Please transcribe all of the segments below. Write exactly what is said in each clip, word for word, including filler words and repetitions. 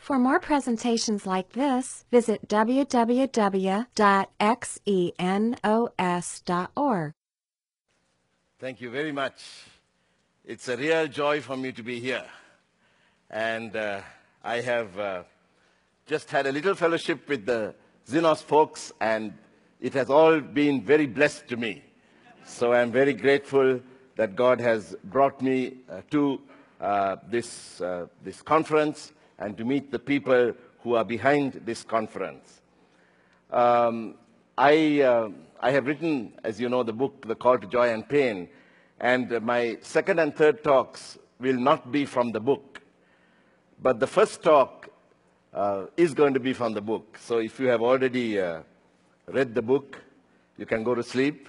For more presentations like this, visit w w w dot xenos dot org. Thank you very much. It's a real joy for me to be here. And uh, I have uh, just had a little fellowship with the Xenos folks, and it has all been very blessed to me. So I'm very grateful that God has brought me uh, to uh, this, uh, this conference and to meet the people who are behind this conference. Um, I, uh, I have written, as you know, the book, The Call to Joy and Pain, and uh, my second and third talks will not be from the book. But the first talk uh, is going to be from the book. So if you have already uh, read the book, you can go to sleep.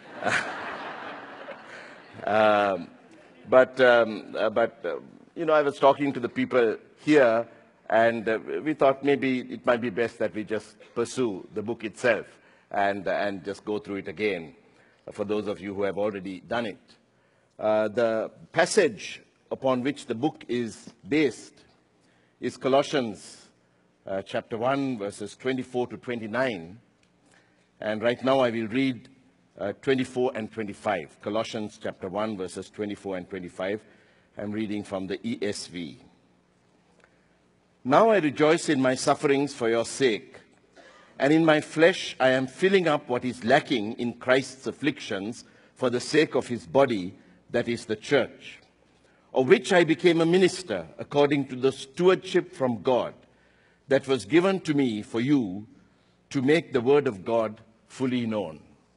um, but, um, uh, but uh, you know, I was talking to the people here, and uh, we thought maybe it might be best that we just pursue the book itself and, uh, and just go through it again, uh, for those of you who have already done it. Uh, the passage upon which the book is based is Colossians uh, chapter one, verses twenty-four to twenty-nine. And right now I will read uh, twenty-four and twenty-five. Colossians chapter one, verses twenty-four and twenty-five. I'm reading from the E S V. Now I rejoice in my sufferings for your sake, and in my flesh I am filling up what is lacking in Christ's afflictions for the sake of his body, that is the church, of which I became a minister according to the stewardship from God that was given to me for you to make the word of God fully known.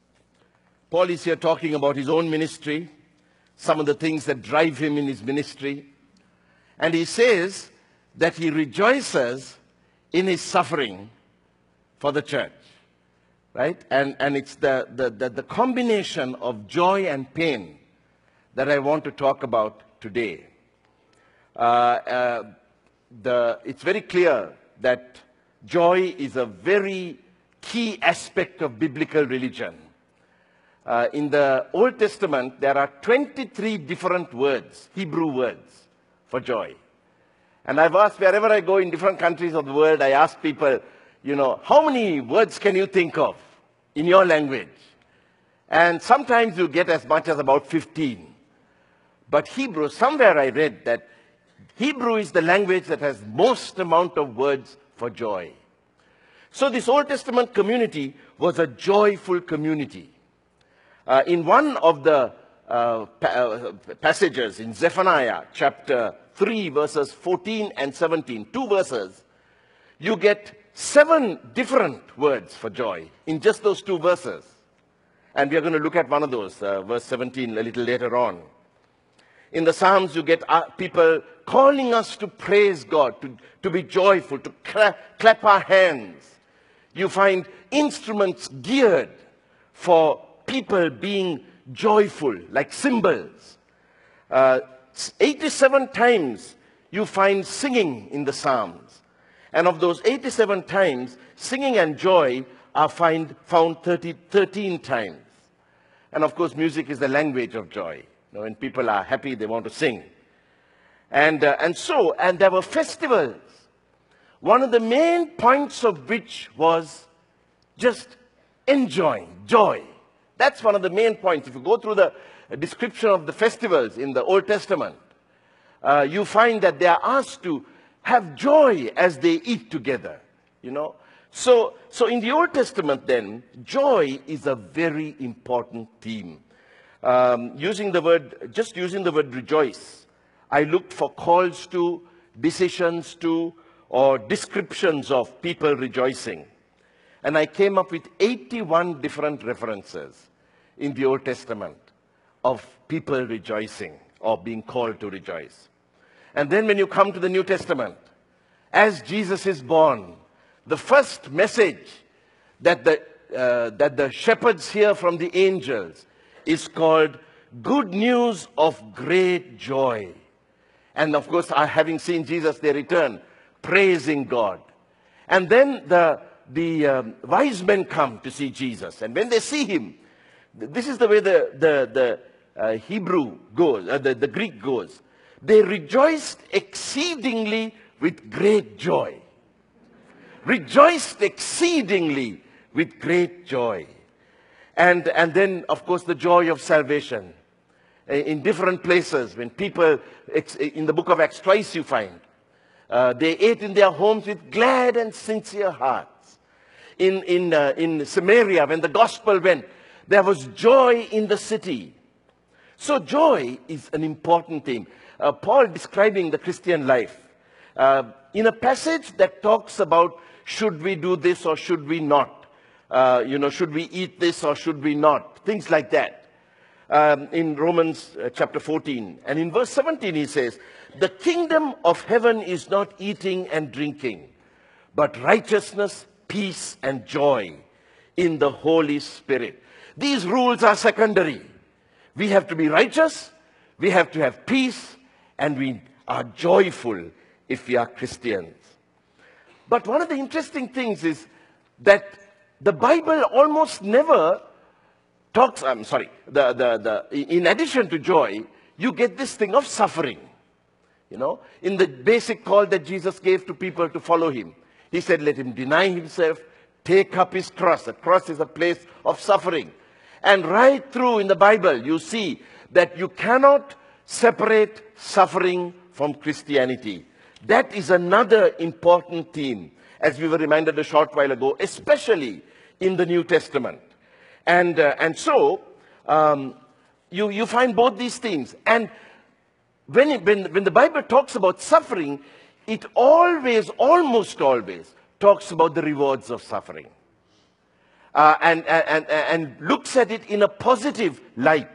Paul is here talking about his own ministry, some of the things that drive him in his ministry, and he says that he rejoices in his suffering for the church, right? And, and it's the, the, the, the combination of joy and pain that I want to talk about today. Uh, uh, the, it's very clear that joy is a very key aspect of biblical religion. Uh, in the Old Testament, there are twenty-three different words, Hebrew words, for joy. And I've asked, wherever I go in different countries of the world, I ask people, you know, how many words can you think of in your language? And sometimes you get as much as about fifteen. But Hebrew, somewhere I read that Hebrew is the language that has most amount of words for joy. So this Old Testament community was a joyful community. Uh, in one of the uh, pa uh, passages in Zephaniah chapter three, verses fourteen and seventeen, two verses, you get seven different words for joy in just those two verses. And we are going to look at one of those, uh, verse seventeen, a little later on. In the Psalms, you get uh, people calling us to praise God, to, to be joyful, to cla clap our hands. You find instruments geared for people being joyful, like cymbals. Uh, eighty-seven times you find singing in the Psalms. And of those eighty-seven times, singing and joy are find, found thirty, thirteen times. And of course, music is the language of joy. You know, when people are happy, they want to sing. And, uh, and so, and there were festivals. One of the main points of which was just enjoying, joy. That's one of the main points. If you go through the description of the festivals in the Old Testament, uh, you find that they are asked to have joy as they eat together, you know. So, so in the Old Testament then, joy is a very important theme. Um, using the word, just using the word rejoice, I looked for calls to, decisions to, or descriptions of people rejoicing. And I came up with eighty-one different references in the Old Testament of people rejoicing or being called to rejoice. And then when you come to the New Testament, as Jesus is born, the first message that the, uh, that the shepherds hear from the angels is called Good News of Great Joy. And of course, having seen Jesus, they return, praising God. And then the The um, wise men come to see Jesus. And when they see him, this is the way the, the, the uh, Hebrew goes, uh, the, the Greek goes. They rejoiced exceedingly with great joy. Rejoiced exceedingly with great joy. And, and then, of course, the joy of salvation. In different places, when people, in the book of Acts twice you find, uh, they ate in their homes with glad and sincere hearts. In, in, uh, in Samaria, when the gospel went, there was joy in the city. So joy is an important thing. Uh, Paul describing the Christian life uh, in a passage that talks about should we do this or should we not? Uh, you know, should we eat this or should we not? Things like that. Um, in Romans uh, chapter fourteen. And in verse seventeen he says, the kingdom of heaven is not eating and drinking, but righteousness, peace, and joy in the Holy Spirit. These rules are secondary. We have to be righteous, we have to have peace, and we are joyful if we are Christians. But one of the interesting things is that the Bible almost never talks, I'm sorry, the, the, the, in addition to joy, you get this thing of suffering. You know, in the basic call that Jesus gave to people to follow him, he said, let him deny himself, take up his cross. The cross is a place of suffering. And right through in the Bible, you see that you cannot separate suffering from Christianity. That is another important theme, as we were reminded a short while ago, especially in the New Testament. And, uh, and so, um, you, you find both these things. And when, it, when, when the Bible talks about suffering, it always, almost always, talks about the rewards of suffering. Uh, and, and, and looks at it in a positive light.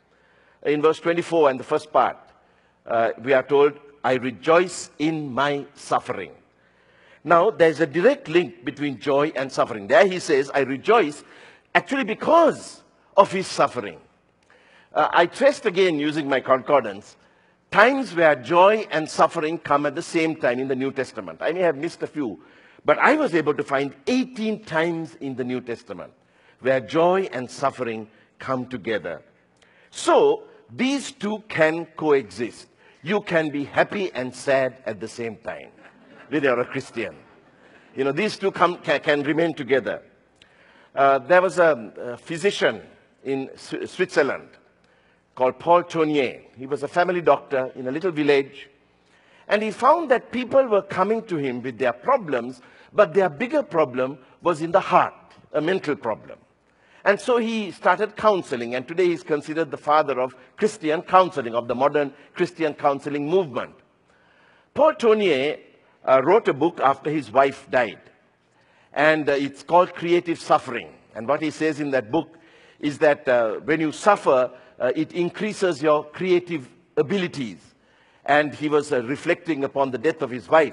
In verse twenty-four and the first part, uh, we are told, I rejoice in my suffering. Now, there's a direct link between joy and suffering. There he says, I rejoice actually because of his suffering. Uh, I traced again using my concordance, times where joy and suffering come at the same time in the New Testament. I may have missed a few, but I was able to find eighteen times in the New Testament where joy and suffering come together. So, these two can coexist. You can be happy and sad at the same time, whether you're a Christian. You know, these two come, can, can remain together. Uh, there was a, a physician in Switzerland called Paul Tournier. He was a family doctor in a little village. And he found that people were coming to him with their problems, but their bigger problem was in the heart, a mental problem. And so he started counseling, and today he's considered the father of Christian counseling, of the modern Christian counseling movement. Paul Tournier uh, wrote a book after his wife died. And uh, it's called Creative Suffering. And what he says in that book is that uh, when you suffer, uh, it increases your creative abilities. And he was uh, reflecting upon the death of his wife.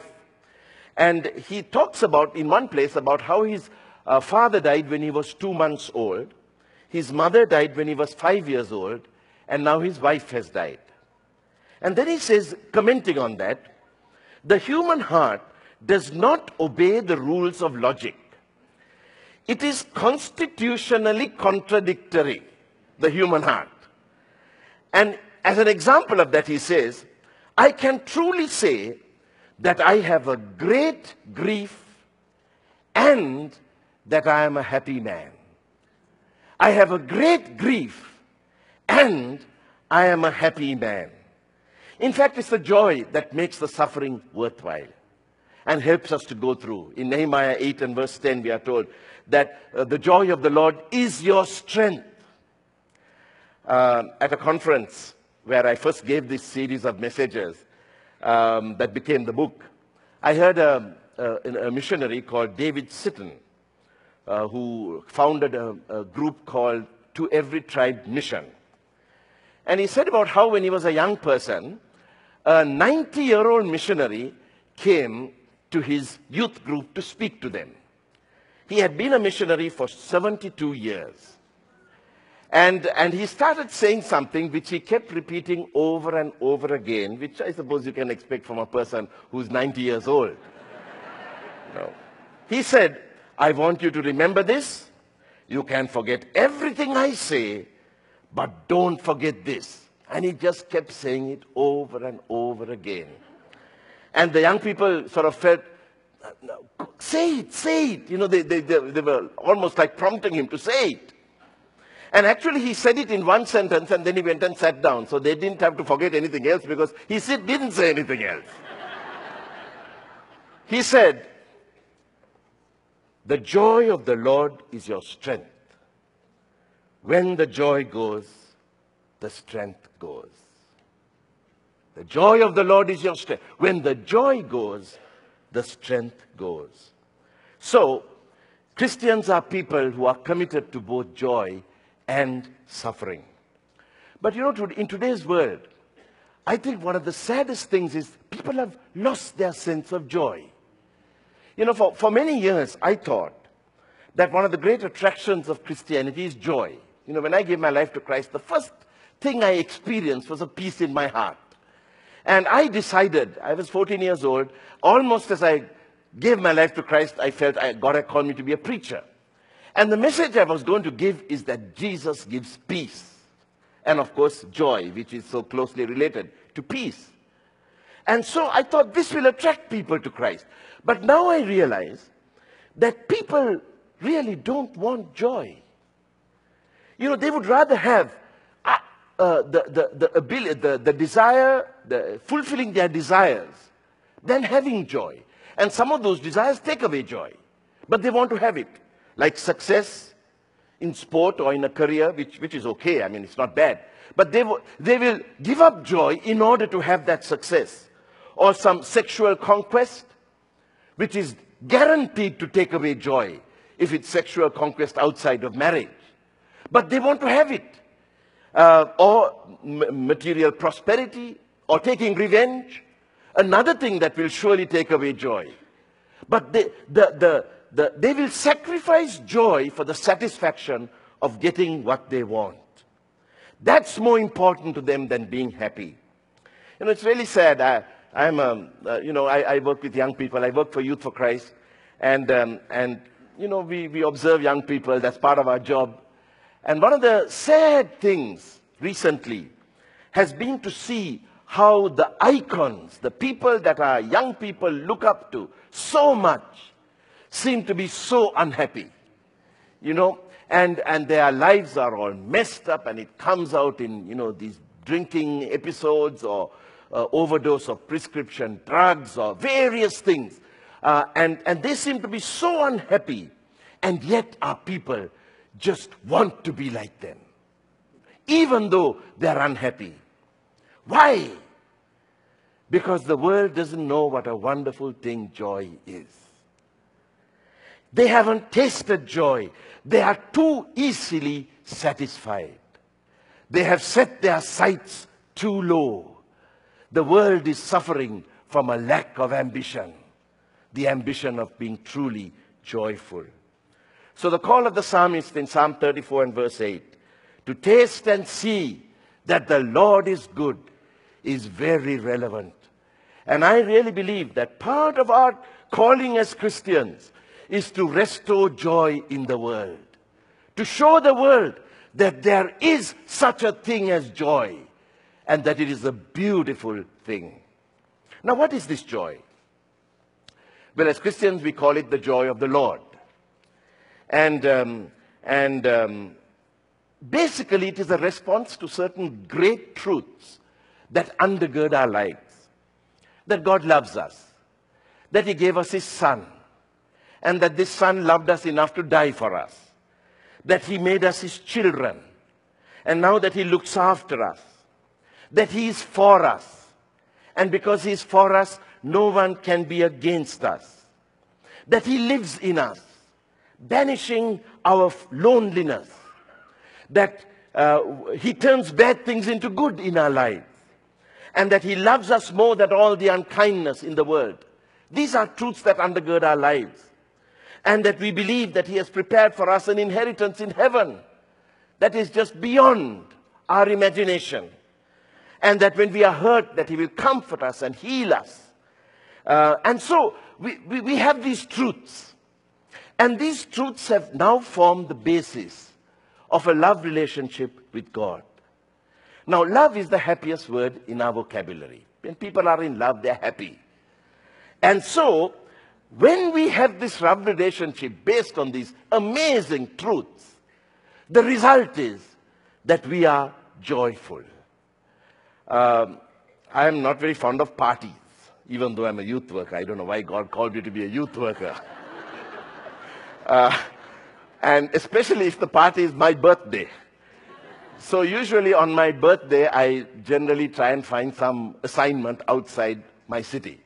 And he talks about, in one place, about how his uh, father died when he was two months old. His mother died when he was five years old. And now his wife has died. And then he says, commenting on that, the human heart does not obey the rules of logic. It is constitutionally contradictory, the human heart. And as an example of that, he says, I can truly say that I have a great grief and that I am a happy man. I have a great grief and I am a happy man. In fact, it's the joy that makes the suffering worthwhile and helps us to go through. In Nehemiah eight and verse ten, we are told that uh, the joy of the Lord is your strength. Uh, at a conference where I first gave this series of messages um, that became the book, I heard a, a, a missionary called David Sitton, uh, who founded a, a group called To Every Tribe Mission. And he said about how when he was a young person, a ninety-year-old missionary came to his youth group to speak to them. He had been a missionary for seventy-two years. And, and he started saying something which he kept repeating over and over again, which I suppose you can expect from a person who's ninety years old. No. He said, I want you to remember this. You can forget everything I say, but don't forget this. And he just kept saying it over and over again. And the young people sort of felt, no, say it, say it. You know, they, they, they, they were almost like prompting him to say it. And actually he said it in one sentence and then he went and sat down. So they didn't have to forget anything else because he said, didn't say anything else. He said, the joy of the Lord is your strength. When the joy goes, the strength goes. The joy of the Lord is your strength. When the joy goes, the strength goes. So, Christians are people who are committed to both joy and suffering. But you know, in today's world, I think one of the saddest things is people have lost their sense of joy. You know, for, for many years, I thought that one of the great attractions of Christianity is joy. You know, when I gave my life to Christ, the first thing I experienced was a peace in my heart. And I decided, I was fourteen years old, almost as I gave my life to Christ, I felt I, God had called me to be a preacher. And the message I was going to give is that Jesus gives peace. And of course, joy, which is so closely related to peace. And so I thought this will attract people to Christ. But now I realize that people really don't want joy. You know, they would rather have uh, uh, the, the, the ability, the, the desire, the fulfilling their desires, than having joy. And some of those desires take away joy. But they want to have it. Like success in sport or in a career, which, which is okay. I mean, it's not bad. But they, they will give up joy in order to have that success. Or some sexual conquest, which is guaranteed to take away joy if it's sexual conquest outside of marriage. But they want to have it. Uh, or m material prosperity, or taking revenge. Another thing that will surely take away joy. But they, the, the, the, they will sacrifice joy for the satisfaction of getting what they want. That's more important to them than being happy. You know, it's really sad. I, I'm, um, uh, you know, I, I work with young people. I work for Youth for Christ. And, um, and you know, we, we observe young people. That's part of our job. And one of the sad things recently has been to see how the icons, the people that our young people look up to so much, seem to be so unhappy. You know, and, and their lives are all messed up, and it comes out in, you know, these drinking episodes or uh, overdose of prescription drugs or various things. Uh, and, and they seem to be so unhappy, and yet our people just want to be like them, even though they're unhappy. Why? Because the world doesn't know what a wonderful thing joy is. They haven't tasted joy. They are too easily satisfied. They have set their sights too low. The world is suffering from a lack of ambition, the ambition of being truly joyful. So the call of the psalmist in Psalm thirty-four and verse eight, to taste and see that the Lord is good, is very relevant. And I really believe that part of our calling as Christians is to restore joy in the world. To show the world that there is such a thing as joy, and that it is a beautiful thing. Now, what is this joy? Well, as Christians, we call it the joy of the Lord. And, um, and um, basically, it is a response to certain great truths that undergird our lives. That God loves us, that He gave us His Son, and that this Son loved us enough to die for us, that He made us His children, and now that He looks after us, that He is for us, and because He is for us, no one can be against us, that He lives in us, banishing our loneliness, that uh, He turns bad things into good in our lives, and that He loves us more than all the unkindness in the world. These are truths that undergird our lives. And that we believe that He has prepared for us an inheritance in heaven that is just beyond our imagination. And that when we are hurt, that He will comfort us and heal us. Uh, and so we, we, we have these truths. And these truths have now formed the basis of a love relationship with God. Now, love is the happiest word in our vocabulary. When people are in love, they're happy. And so, when we have this love relationship based on these amazing truths, the result is that we are joyful. Um, I am not very fond of parties, even though I'm a youth worker. I don't know why God called me to be a youth worker. uh, and especially if the party is my birthday. So usually on my birthday, I generally try and find some assignment outside my city.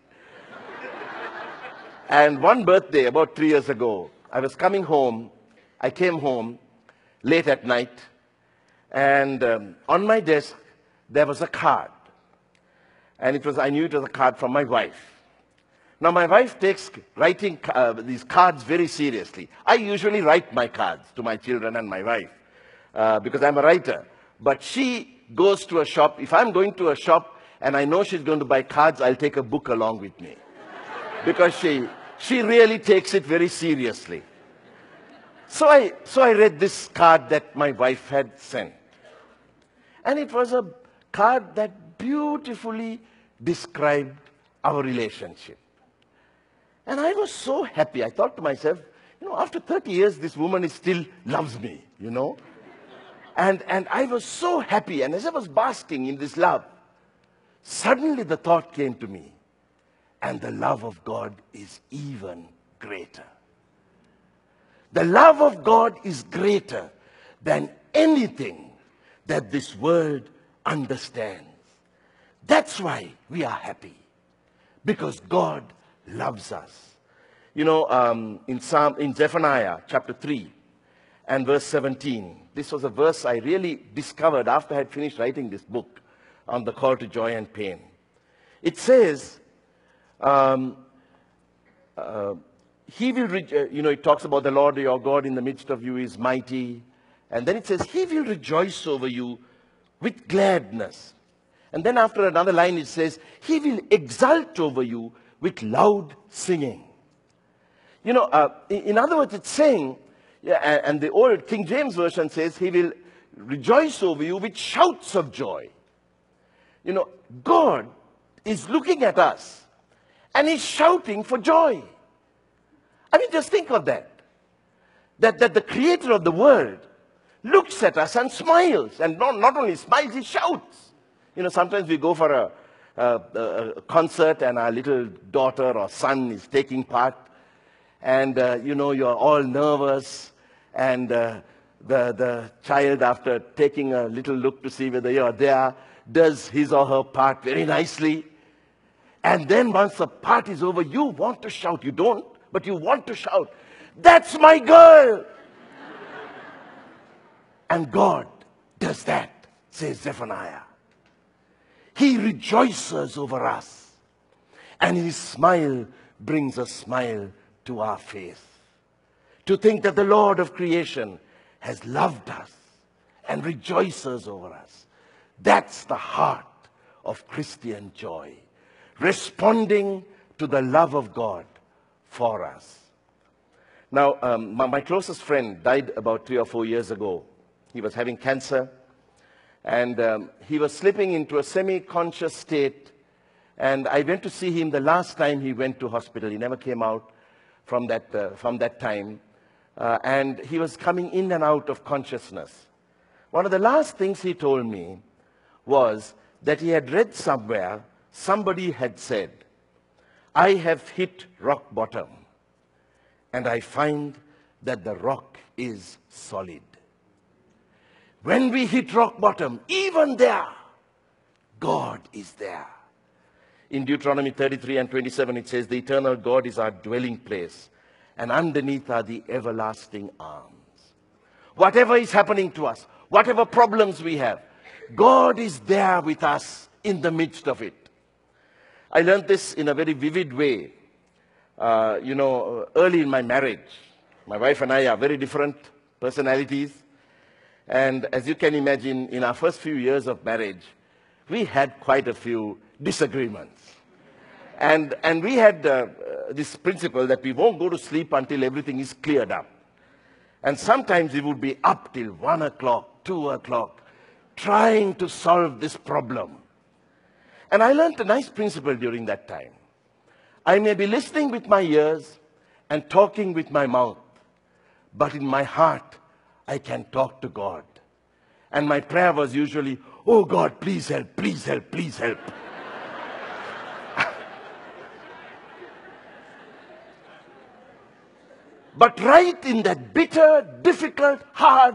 And one birthday, about three years ago, I was coming home. I came home late at night, and um, on my desk, there was a card. And it was, I knew it was a card from my wife. Now, my wife takes writing uh, these cards very seriously. I usually write my cards to my children and my wife, uh, because I'm a writer. But she goes to a shop. If I'm going to a shop and I know she's going to buy cards, I'll take a book along with me. Because she, she really takes it very seriously. So I, so I read this card that my wife had sent. And it was a card that beautifully described our relationship. And I was so happy. I thought to myself, you know, after thirty years, this woman is still loves me, you know. And, and I was so happy. And as I was basking in this love, suddenly the thought came to me, and the love of God is even greater. The love of God is greater than anything that this world understands. That's why we are happy, because God loves us. You know, um, in Psalm, in Zephaniah chapter three and verse seventeen, this was a verse I really discovered after I had finished writing this book on the call to joy and pain. It says, um, uh, He will, re- you know, it talks about the Lord your God in the midst of you is mighty. And then it says, He will rejoice over you with gladness. And then after another line it says, He will exult over you with loud singing. You know, uh, in, in other words, it's saying, yeah, and, and the old King James Version says, He will rejoice over you with shouts of joy. You know, God is looking at us and He's shouting for joy. I mean, just think of that. That, that the creator of the world looks at us and smiles. And not, not only smiles, He shouts. You know, sometimes we go for a, a, a concert and our little daughter or son is taking part. And, uh, you know, you're all nervous. And uh, the, the child, after taking a little look to see whether you're there, does his or her part very nicely. And then once the part is over, you want to shout. You don't, but you want to shout, "That's my girl!" And God does that, says Zephaniah. He rejoices over us, and His smile brings a smile to our face. To think that the Lord of creation has loved us and rejoices over us. That's the heart of Christian joy, responding to the love of God for us. Now, um, my, my closest friend died about three or four years ago. He was having cancer, and um, he was slipping into a semi-conscious state. And I went to see him the last time he went to hospital. He never came out from that, uh, from that time. Uh, and he was coming in and out of consciousness. One of the last things he told me was that he had read somewhere, somebody had said, "I have hit rock bottom, and I find that the rock is solid." When we hit rock bottom, even there, God is there. In Deuteronomy thirty-three and twenty-seven, it says, "The eternal God is our dwelling place, and underneath are the everlasting arms." Whatever is happening to us, whatever problems we have, God is there with us in the midst of it. I learned this in a very vivid way. Uh, you know, early in my marriage, my wife and I are very different personalities. And as you can imagine, in our first few years of marriage, we had quite a few disagreements. And, and we had uh, this principle that we won't go to sleep until everything is cleared up. And sometimes we would be up till one o'clock, two o'clock, trying to solve this problem. And I learned a nice principle during that time. I may be listening with my ears and talking with my mouth, but in my heart, I can talk to God. And my prayer was usually, oh God, please help, please help, please help. But right in that bitter, difficult, hard,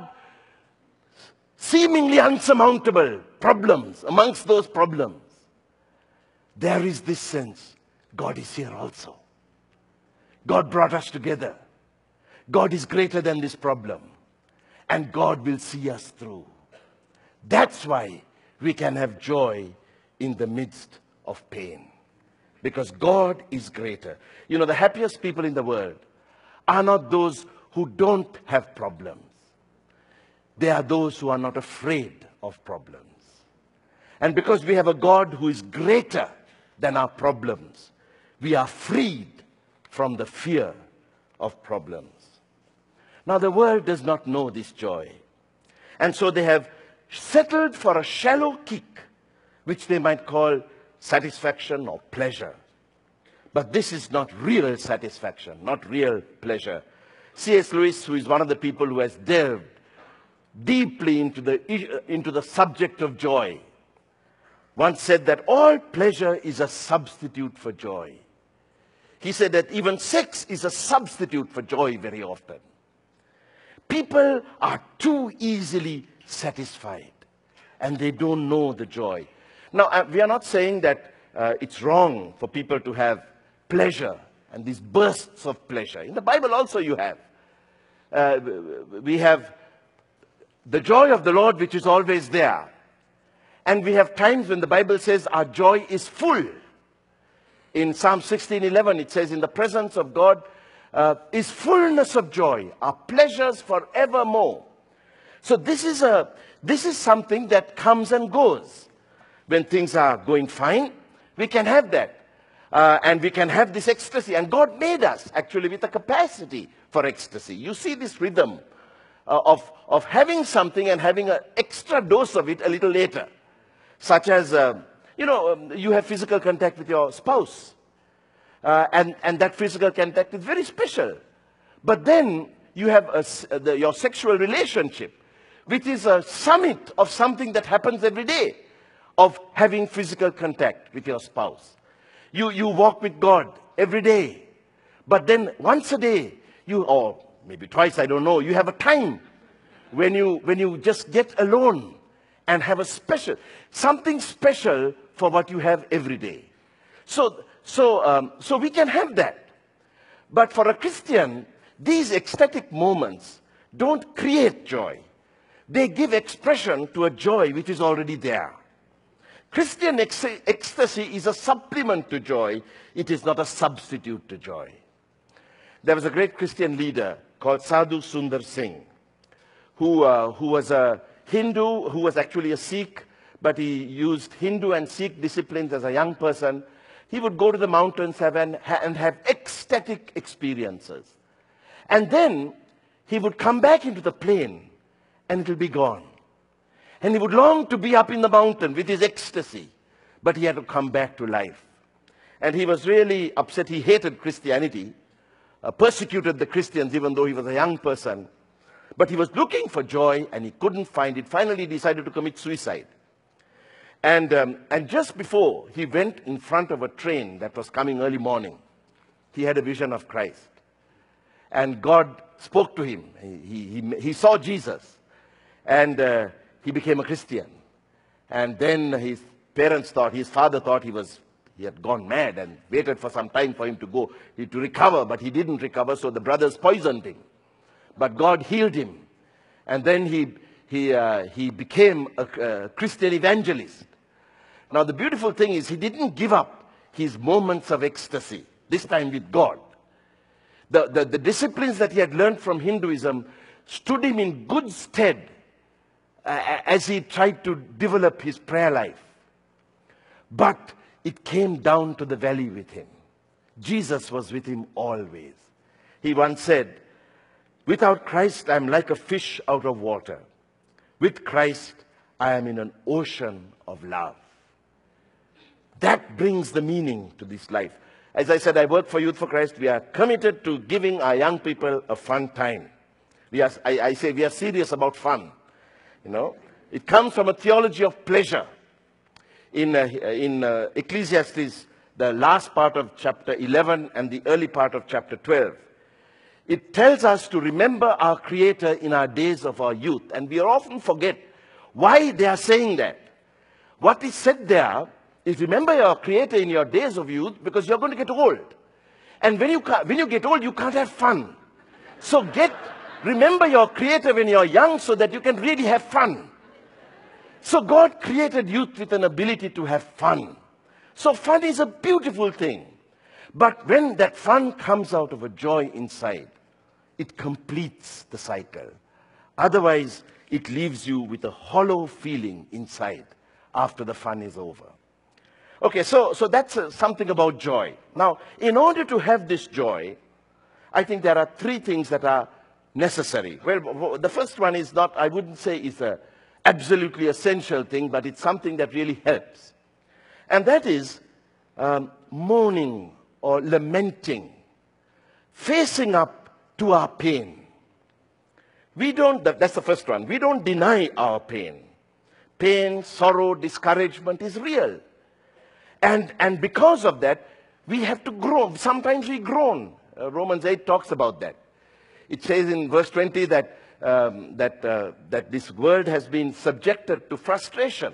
seemingly unsurmountable problems, amongst those problems, there is this sense, God is here also. God brought us together. God is greater than this problem. And God will see us through. That's why we can have joy in the midst of pain. Because God is greater. You know, the happiest people in the world are not those who don't have problems. They are those who are not afraid of problems. And because we have a God who is greater than our problems, we are freed from the fear of problems. Now, the world does not know this joy. And so they have settled for a shallow kick, which they might call satisfaction or pleasure. But this is not real satisfaction, not real pleasure. C S Lewis, who is one of the people who has delved deeply into the, into the subject of joy, once said that all pleasure is a substitute for joy. He said that even sex is a substitute for joy very often. People are too easily satisfied, and they don't know the joy. Now, uh, we are not saying that uh, it's wrong for people to have pleasure and these bursts of pleasure. In the Bible also you have. Uh, we have the joy of the Lord, which is always there. And we have times when the Bible says our joy is full. In Psalm sixteen eleven, it says, in the presence of God uh, is fullness of joy, our pleasures forevermore. So this is, a, this is something that comes and goes. When things are going fine, we can have that. Uh, and we can have this ecstasy. And God made us actually with a capacity for ecstasy. You see this rhythm uh, of, of having something and having an extra dose of it a little later. Such as, uh, you know, um, you have physical contact with your spouse. Uh, and, and that physical contact is very special. But then you have a, uh, the, your sexual relationship, which is a summit of something that happens every day, of having physical contact with your spouse. You, you walk with God every day. But then once a day, you, or maybe twice, I don't know, you have a time when you, when you just get alone and have a special, something special for what you have every day. So, so, um, so we can have that. But for a Christian, these ecstatic moments don't create joy. They give expression to a joy which is already there. Christian ex ecstasy is a supplement to joy. It is not a substitute to joy. There was a great Christian leader called Sadhu Sundar Singh, who, uh, who was a Hindu, who was actually a Sikh, but he used Hindu and Sikh disciplines as a young person. He would go to the mountains have an, ha and have ecstatic experiences. And then he would come back into the plain, and it will be gone. And he would long to be up in the mountain with his ecstasy. But he had to come back to life. And he was really upset. He hated Christianity, uh, persecuted the Christians even though he was a young person. But he was looking for joy and he couldn't find it. Finally, he decided to commit suicide. And, um, and just before he went in front of a train that was coming early morning, he had a vision of Christ. And God spoke to him. He, he, he saw Jesus. And uh, he became a Christian. And then his parents thought, his father thought he was, he had gone mad and waited for some time for him to go, he, to recover, but he didn't recover, so the brothers poisoned him. But God healed him. And then he, he, uh, he became a, a Christian evangelist. Now the beautiful thing is he didn't give up his moments of ecstasy, this time with God. The, the, the disciplines that he had learned from Hinduism stood him in good stead Uh, as he tried to develop his prayer life. But it came down to the valley with him. Jesus was with him always. He once said, without Christ, I am like a fish out of water. With Christ, I am in an ocean of love. That brings the meaning to this life. As I said, I work for Youth for Christ. We are committed to giving our young people a fun time. We are, I, I say we are serious about fun. You know, it comes from a theology of pleasure. In, uh, in uh, Ecclesiastes, the last part of chapter eleven and the early part of chapter twelve, it tells us to remember our Creator in our days of our youth. And we often forget why they are saying that. What is said there is remember your Creator in your days of youth because you're going to get old. And when you, when you get old, you can't have fun. So get, remember your Creator when you're young so that you can really have fun. So God created youth with an ability to have fun. So fun is a beautiful thing. But when that fun comes out of a joy inside, it completes the cycle. Otherwise, it leaves you with a hollow feeling inside after the fun is over. Okay, so, so that's uh, something about joy. Now, in order to have this joy, I think there are three things that are necessary. Well, the first one is not, I wouldn't say is a absolutely essential thing, but it's something that really helps. And that is um, mourning or lamenting, facing up to our pain. We don't, that's the first one, we don't deny our pain. Pain, sorrow, discouragement is real. And, and because of that, we have to grow. Sometimes we groan. Uh, Romans eight talks about that. It says in verse twenty that, um, that, uh, that this world has been subjected to frustration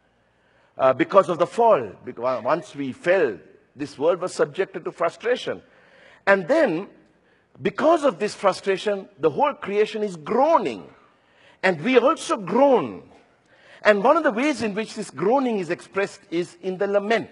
uh, because of the fall. Because once we fell, this world was subjected to frustration. And then, because of this frustration, the whole creation is groaning. And we also groan. And one of the ways in which this groaning is expressed is in the lament.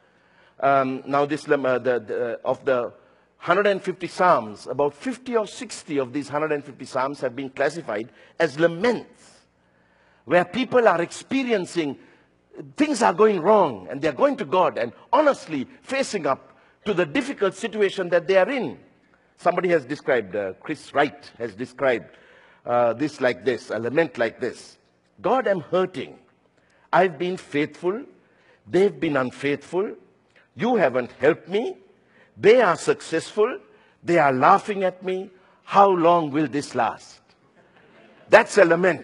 Um, now, this uh, the, the, of the one hundred fifty Psalms, about fifty or sixty of these one hundred fifty Psalms have been classified as laments, where people are experiencing, things are going wrong, and they're going to God and honestly facing up to the difficult situation that they are in. Somebody has described, uh, Chris Wright has described uh, this like this, a lament like this. God, I'm hurting. I've been faithful. They've been unfaithful. You haven't helped me. They are successful. They are laughing at me. How long will this last? That's a lament.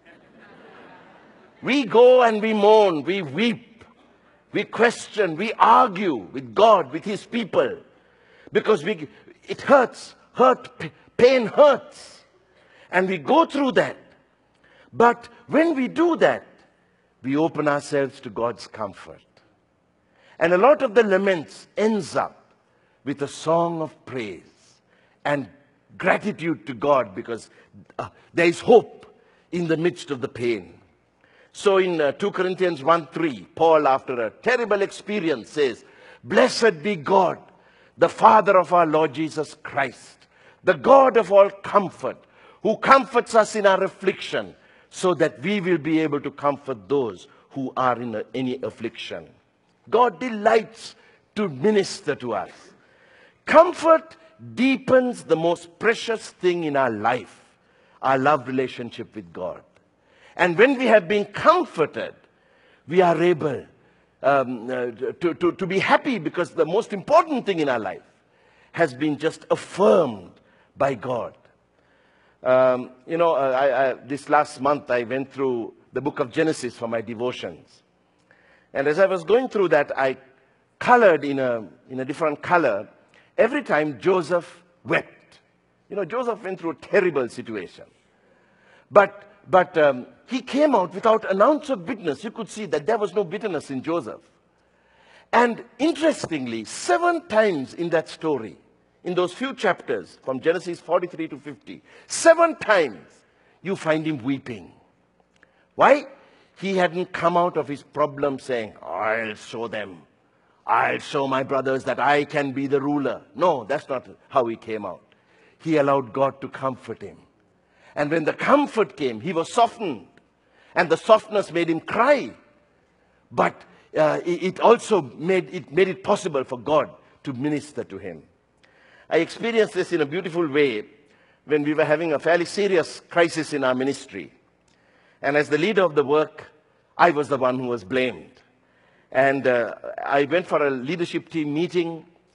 We go and we mourn. We weep. We question. We argue with God, with His people. Because we, it hurts. Hurt, pain hurts. And we go through that. But when we do that, we open ourselves to God's comfort. And a lot of the laments ends up with a song of praise and gratitude to God because uh, there is hope in the midst of the pain. So in uh, two Corinthians one three, Paul, after a terrible experience, says, "Blessed be God, the Father of our Lord Jesus Christ, the God of all comfort, who comforts us in our affliction, so that we will be able to comfort those who are in a, any affliction." God delights to minister to us. Comfort deepens the most precious thing in our life, our love relationship with God. And when we have been comforted, we are able um, uh, to, to, to be happy because the most important thing in our life has been just affirmed by God. Um, you know, uh, I, I, this last month I went through the book of Genesis for my devotions. And as I was going through that, I colored in a, in a different color every time Joseph wept. You know, Joseph went through a terrible situation. But, but um, he came out without an ounce of bitterness. You could see that there was no bitterness in Joseph. And interestingly, seven times in that story, in those few chapters from Genesis forty-three to fifty, seven times you find him weeping. Why? He hadn't come out of his problem saying, "I'll show them. I'll show my brothers that I can be the ruler." No, that's not how he came out. He allowed God to comfort him. And when the comfort came, he was softened. And the softness made him cry. But uh, it also made it, made it possible for God to minister to him. I experienced this in a beautiful way when we were having a fairly serious crisis in our ministry. And as the leader of the work, I was the one who was blamed. And uh, I went for a leadership team meeting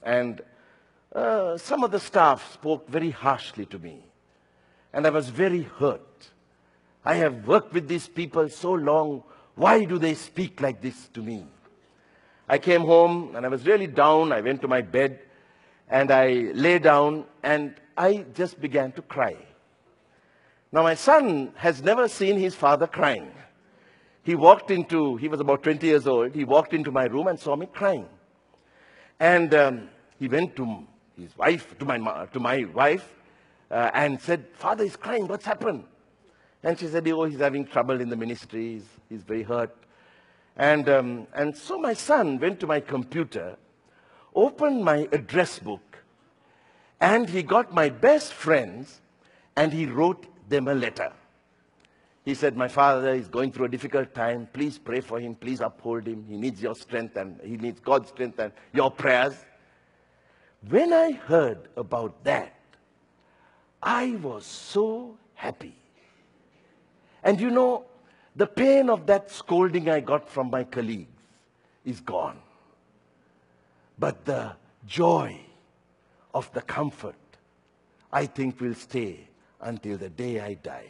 and uh, some of the staff spoke very harshly to me. And I was very hurt. I have worked with these people so long. Why do they speak like this to me? I came home and I was really down. I went to my bed and I lay down and I just began to cry. Now my son has never seen his father crying. He walked into, he was about twenty years old, he walked into my room and saw me crying. And um, he went to his wife, to my, to my wife, uh, and said, "Father is crying, what's happened?" And she said, "Oh, he's having trouble in the ministry, he's, he's very hurt." And, um, and so my son went to my computer, opened my address book, and he got my best friends, and he wrote them a letter. He said, "My father is going through a difficult time. Please pray for him. Please uphold him. He needs your strength and he needs God's strength and your prayers." When I heard about that, I was so happy. And you know, the pain of that scolding I got from my colleagues is gone. But the joy of the comfort, I think, will stay until the day I die.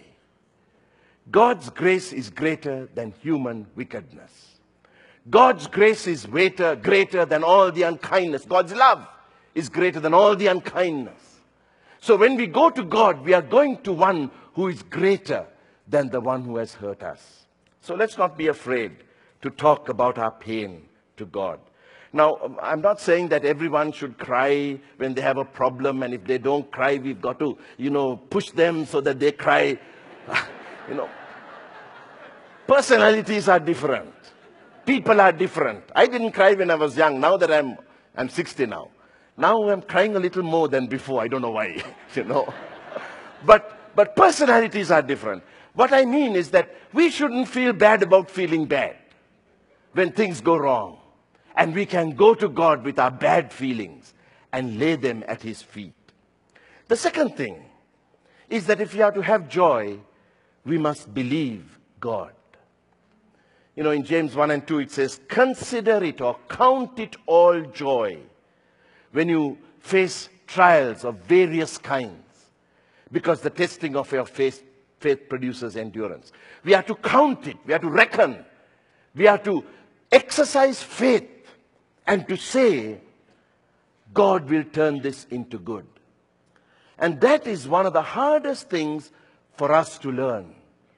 God's grace is greater than human wickedness. God's grace is greater, greater than all the unkindness. God's love is greater than all the unkindness. So when we go to God, we are going to one who is greater than the one who has hurt us. So let's not be afraid to talk about our pain to God. Now, I'm not saying that everyone should cry when they have a problem, and if they don't cry, we've got to, you know, push them so that they cry. You know, personalities are different. People are different. I didn't cry when I was young. Now that I'm, I'm sixty now. Now I'm crying a little more than before. I don't know why, you know. But, but personalities are different. What I mean is that we shouldn't feel bad about feeling bad when things go wrong. And we can go to God with our bad feelings and lay them at His feet. The second thing is that if we are to have joy, we must believe God. You know, in James one and two, it says, "Consider it or count it all joy when you face trials of various kinds, because the testing of your faith, faith produces endurance." We are to count it. We are to reckon. We are to exercise faith and to say, God will turn this into good. And that is one of the hardest things for us to learn.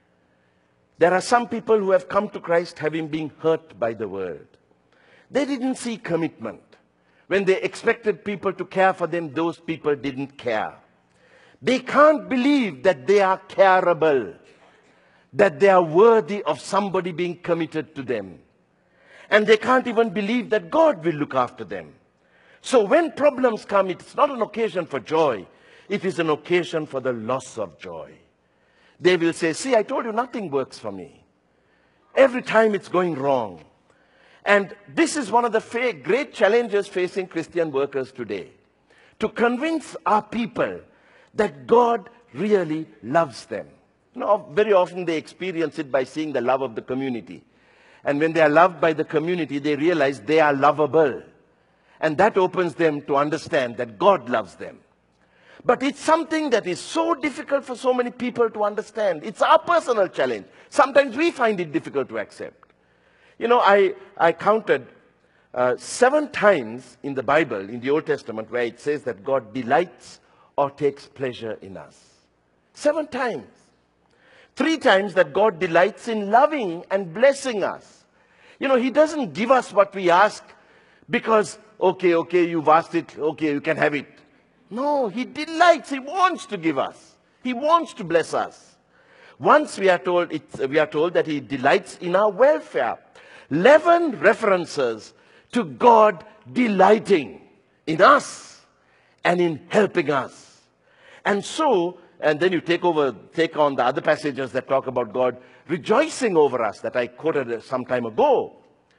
There are some people who have come to Christ having been hurt by the world. They didn't see commitment. When they expected people to care for them, those people didn't care. They can't believe that they are careable, that they are worthy of somebody being committed to them. And they can't even believe that God will look after them. So when problems come, it's not an occasion for joy. It is an occasion for the loss of joy. They will say, "See, I told you nothing works for me. Every time it's going wrong." And this is one of the fa- great challenges facing Christian workers today. To convince our people that God really loves them. Now, very often they experience it by seeing the love of the community. And when they are loved by the community, they realize they are lovable. And that opens them to understand that God loves them. But it's something that is so difficult for so many people to understand. It's our personal challenge. Sometimes we find it difficult to accept. You know, I, I counted uh, seven times in the Bible, in the Old Testament, where it says that God delights or takes pleasure in us. Seven times. Three times that God delights in loving and blessing us. You know, He doesn't give us what we ask because, okay, okay, you've asked it, okay, you can have it. No, He delights. He wants to give us. He wants to bless us. Once we are told, it's, we are told that He delights in our welfare. Eleven references to God delighting in us and in helping us. And so, and then you take over, take on the other passages that talk about God rejoicing over us that I quoted some time ago.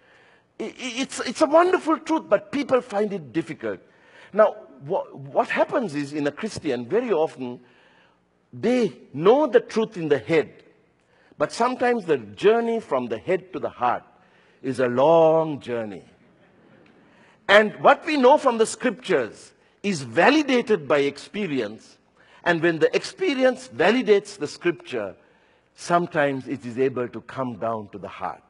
It's, it's a wonderful truth, but people find it difficult. Now, what, what happens is, in a Christian, very often, they know the truth in the head. But sometimes the journey from the head to the heart is a long journey. And what we know from the scriptures is validated by experience. And when the experience validates the scripture, sometimes it is able to come down to the heart.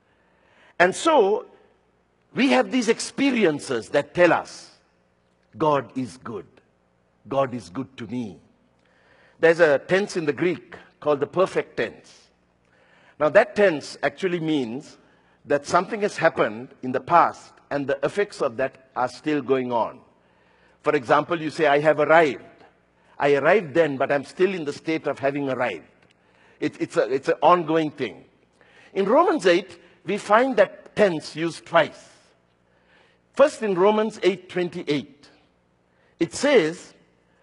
And so, we have these experiences that tell us, God is good. God is good to me. There's a tense in the Greek called the perfect tense. Now that tense actually means that something has happened in the past and the effects of that are still going on. For example, you say, I have arrived. I arrived then, but I'm still in the state of having arrived. It, it's, a, it's an ongoing thing. In Romans eight, we find that tense used twice. First in Romans eight twenty-eight, it says,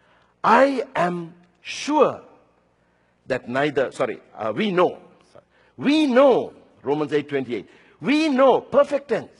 I am sure that neither, sorry, uh, we know. We know, Romans eight twenty-eight, we know, perfect tense,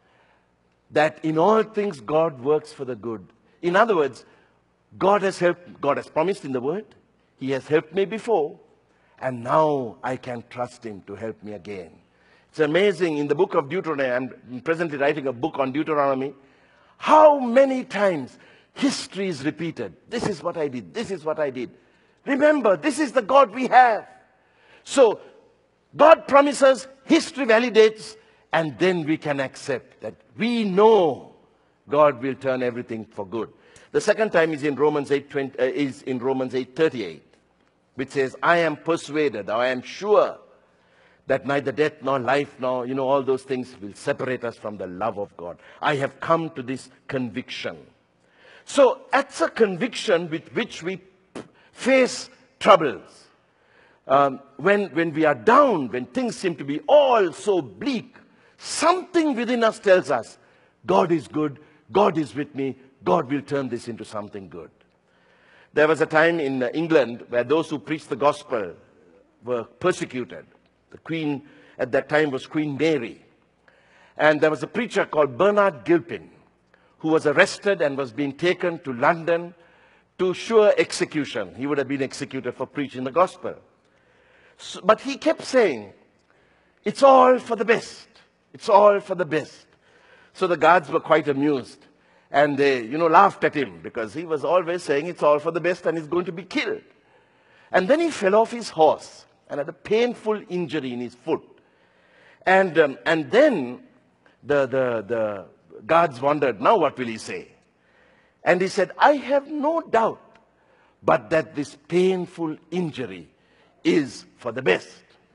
that in all things God works for the good. In other words, God has helped, God has promised in the word, He has helped me before, and now I can trust Him to help me again. It's amazing, in the book of Deuteronomy, I'm presently writing a book on Deuteronomy, how many times history is repeated. This is what I did, this is what I did. Remember, this is the God we have. So, God promises, history validates, and then we can accept that we know God will turn everything for good. The second time is in Romans eight twenty, uh, is in Romans eight thirty-eight, which says, I am persuaded, or I am sure, that neither death nor life nor, you know, all those things will separate us from the love of God. I have come to this conviction. So, that's a conviction with which we face troubles. Um, when, when we are down, when things seem to be all so bleak, something within us tells us, God is good, God is with me, God will turn this into something good. There was a time in England where those who preached the gospel were persecuted. The queen at that time was Queen Mary. And there was a preacher called Bernard Gilpin who was arrested and was being taken to London to sure execution. He would have been executed for preaching the gospel. So, but he kept saying, it's all for the best. It's all for the best. So the guards were quite amused. And they, you know, laughed at him because he was always saying it's all for the best and he's going to be killed. And then he fell off his horse and had a painful injury in his foot. And, um, and then the, the, the guards wondered, now what will he say? And he said, I have no doubt but that this painful injury is for the best.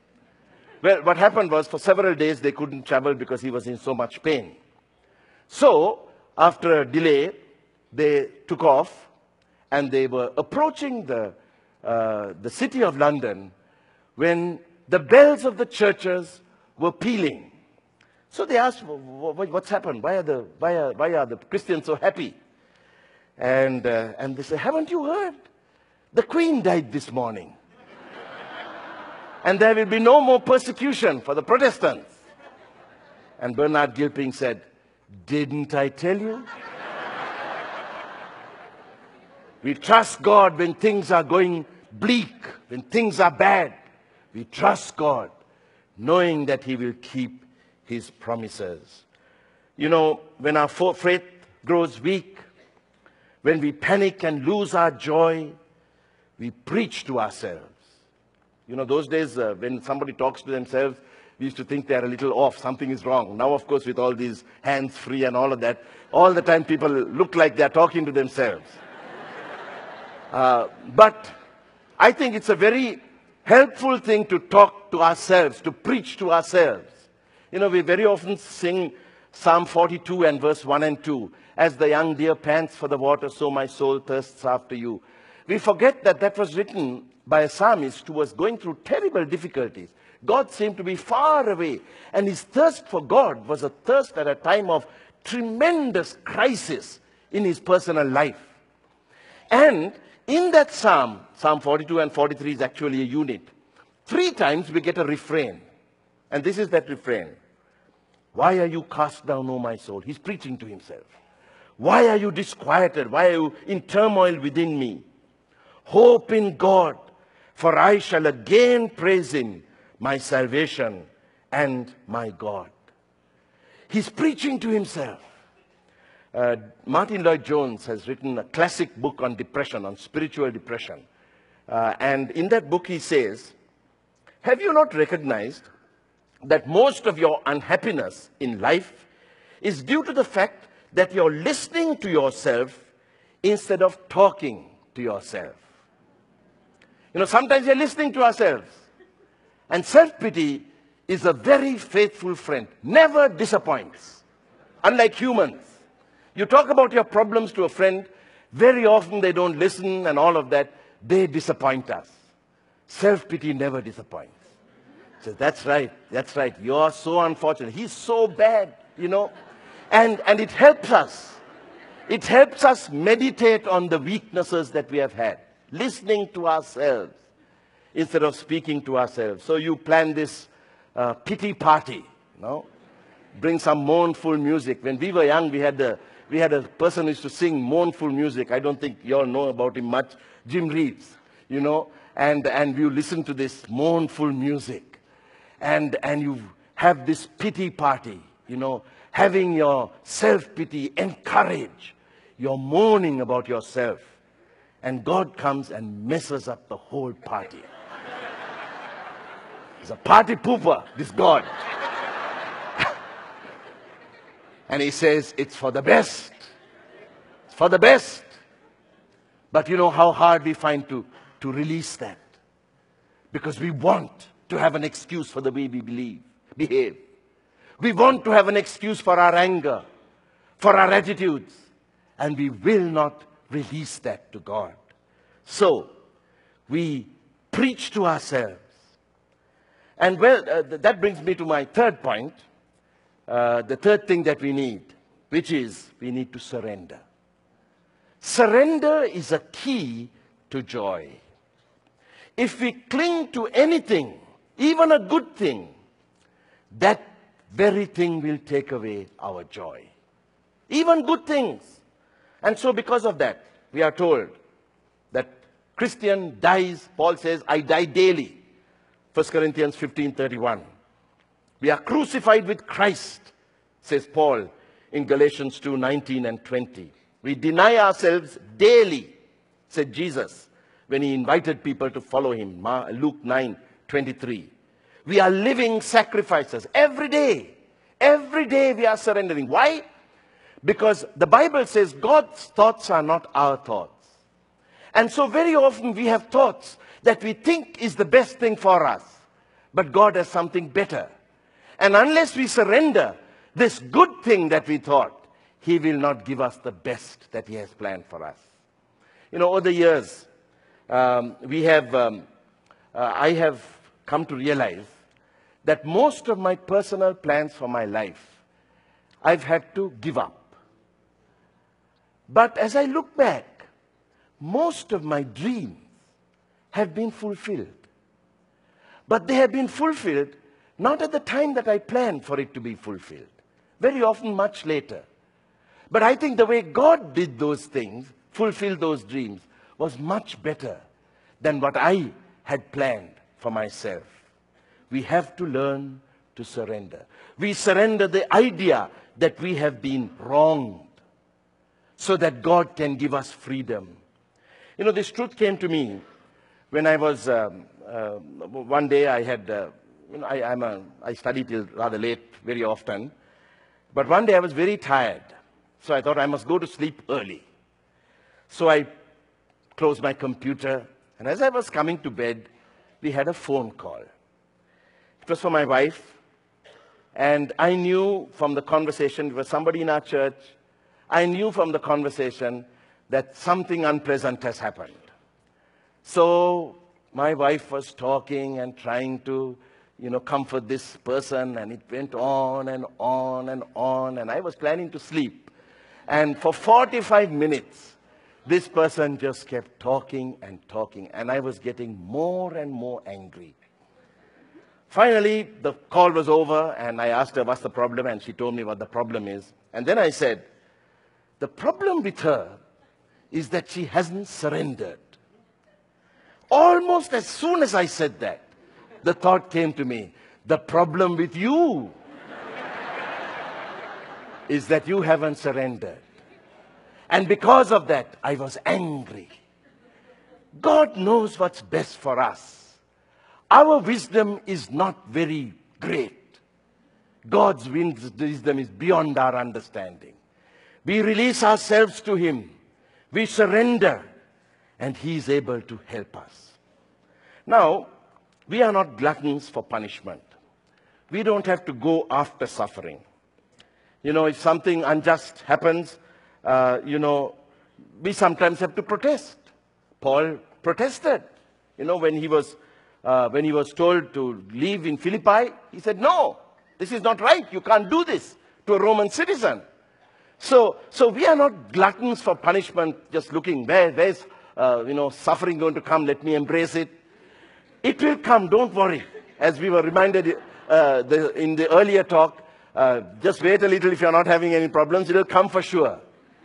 Well, what happened was for several days they couldn't travel because he was in so much pain. So, after a delay, they took off and they were approaching the, uh, the city of London when the bells of the churches were pealing. So they asked, what's happened? Why are the, why are, why are the Christians so happy? And, uh, and they said, haven't you heard? The Queen died this morning. And there will be no more persecution for the Protestants. And Bernard Gilpin said, didn't I tell you? We trust God when things are going bleak, when things are bad. We trust God, knowing that He will keep His promises. You know, when our faith grows weak, when we panic and lose our joy, we preach to ourselves. You know, those days uh, when somebody talks to themselves, we used to think they're a little off, something is wrong. Now, of course, with all these hands-free and all of that, all the time people look like they're talking to themselves. uh, but I think it's a very helpful thing to talk to ourselves, to preach to ourselves. You know, we very often sing Psalm forty-two and verse one and two. As the young deer pants for the water, so my soul thirsts after you. We forget that that was written by a psalmist who was going through terrible difficulties. God seemed to be far away. And his thirst for God was a thirst at a time of tremendous crisis in his personal life. And in that psalm, Psalm forty-two and forty-three is actually a unit. Three times we get a refrain. And this is that refrain. Why are you cast down, O my soul? He's preaching to himself. Why are you disquieted? Why are you in turmoil within me? Hope in God, for I shall again praise Him, my salvation and my God. He's preaching to himself. Uh, Martin Lloyd-Jones has written a classic book on depression, on spiritual depression. Uh, and in that book he says, have you not recognized that most of your unhappiness in life is due to the fact that you're listening to yourself instead of talking to yourself? You know, sometimes we're listening to ourselves. And self-pity is a very faithful friend, never disappoints. Unlike humans, you talk about your problems to a friend, very often they don't listen and all of that, they disappoint us. Self-pity never disappoints. So that's right, that's right, you're so unfortunate, he's so bad, you know. And, and it helps us. It helps us meditate on the weaknesses that we have had, listening to ourselves instead of speaking to ourselves. So you plan this uh, pity party, you know, bring some mournful music. When we were young, we had a, we had a person who used to sing mournful music. I don't think you all know about him much, Jim Reeves, you know, and, and you listen to this mournful music, and, and you have this pity party, you know, having your self-pity encourage your mourning about yourself. And God comes and messes up the whole party. He's a party pooper, this God. And he says, it's for the best. It's for the best. But you know how hard we find to, to release that. Because we want to have an excuse for the way we believe, behave. We want to have an excuse for our anger, for our attitudes. And we will not release that to God. So, we preach to ourselves. And well, uh, th that brings me to my third point. Uh, the third thing that we need, which is we need to surrender. Surrender is a key to joy. If we cling to anything, even a good thing, that very thing will take away our joy. Even good things. And so because of that, we are told that Christian dies, Paul says, I die daily. First Corinthians fifteen thirty-one. We are crucified with Christ, says Paul in Galatians two nineteen and twenty. We deny ourselves daily, said Jesus, when he invited people to follow him, Luke nine twenty-three. We are living sacrifices every day. Every day we are surrendering. Why? Because the Bible says God's thoughts are not our thoughts. And so very often we have thoughts that we think is the best thing for us. But God has something better. And unless we surrender this good thing that we thought, he will not give us the best that he has planned for us. You know, over the years, um, we have, um, uh, I have come to realize that most of my personal plans for my life, I've had to give up. But as I look back, most of my dreams have been fulfilled. But they have been fulfilled not at the time that I planned for it to be fulfilled. Very often much later. But I think the way God did those things, fulfilled those dreams, was much better than what I had planned for myself. We have to learn to surrender. We surrender the idea that we have been wronged so that God can give us freedom. You know, this truth came to me when I was, um, uh, one day I had, uh, you know, I, I'm a, I study till rather late very often. But one day I was very tired. So I thought I must go to sleep early. So I closed my computer. And as I was coming to bed, we had a phone call. It was for my wife. And I knew from the conversation, it was somebody in our church, I knew from the conversation that something unpleasant has happened. So my wife was talking and trying to, you know, comfort this person, and it went on and on and on, and I was planning to sleep. And for forty-five minutes, this person just kept talking and talking, and I was getting more and more angry. Finally, the call was over, and I asked her, what's the problem? And she told me what the problem is. And then I said, the problem with her is that she hasn't surrendered. Almost as soon as I said that, the thought came to me, the problem with you is that you haven't surrendered. And because of that, I was angry. God knows what's best for us. Our wisdom is not very great. God's wisdom is beyond our understanding. We release ourselves to Him. We surrender, and He is able to help us. Now, we are not gluttons for punishment. We don't have to go after suffering. You know, if something unjust happens, uh, you know, we sometimes have to protest. Paul protested. You know, when he was uh, when he was told to leave in Philippi, he said, "No, this is not right. You can't do this to a Roman citizen." So, so we are not gluttons for punishment, just looking, where, where's, uh, you know, suffering going to come? Let me embrace it. It will come, don't worry. As we were reminded uh, the, in the earlier talk, uh, just wait a little if you're not having any problems, it will come for sure.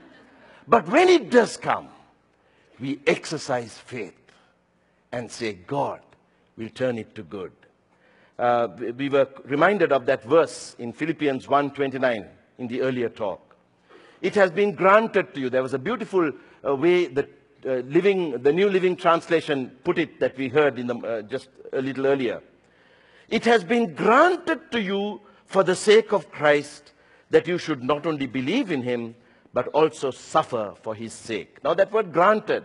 But when it does come, we exercise faith and say, God will turn it to good. Uh, we were reminded of that verse in Philippians one twenty-nine in the earlier talk. It has been granted to you. There was a beautiful uh, way that uh, living, the New Living Translation put it that we heard in the, uh, just a little earlier. It has been granted to you for the sake of Christ that you should not only believe in Him, but also suffer for His sake. Now that word granted,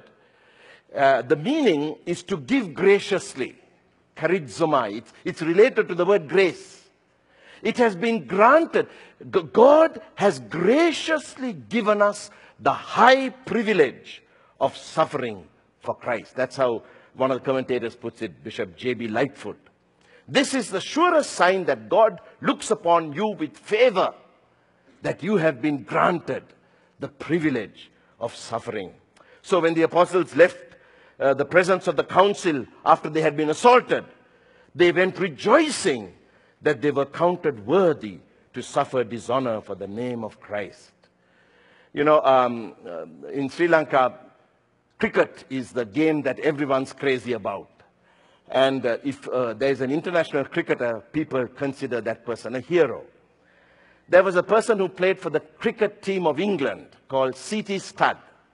uh, the meaning is to give graciously. Charizomai. It's, it's related to the word grace. It has been granted. God has graciously given us the high privilege of suffering for Christ. That's how one of the commentators puts it, Bishop J B Lightfoot. This is the surest sign that God looks upon you with favor, that you have been granted the privilege of suffering. So when the apostles left uh, the presence of the council after they had been assaulted, they went rejoicing that they were counted worthy to suffer dishonor for the name of Christ. You know, um, uh, in Sri Lanka, cricket is the game that everyone's crazy about. And uh, if uh, there's an international cricketer, people consider that person a hero. There was a person who played for the cricket team of England called C T Studd.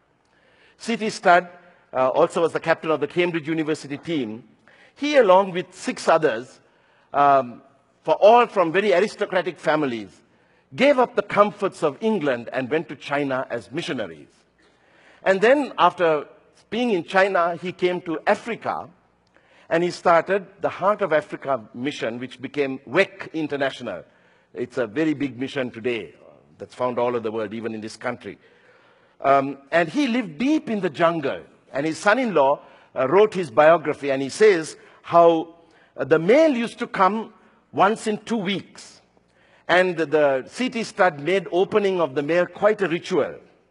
C T Studd uh, also was the captain of the Cambridge University team. He, along with six others, um, for all from very aristocratic families, gave up the comforts of England and went to China as missionaries. And then after being in China, he came to Africa, and he started the Heart of Africa mission, which became W E C International. It's a very big mission today that's found all over the world, even in this country. Um, and he lived deep in the jungle. And his son-in-law uh, wrote his biography, and he says how uh, the mail used to come once in two weeks. And the C T Studd made opening of the mail quite a ritual.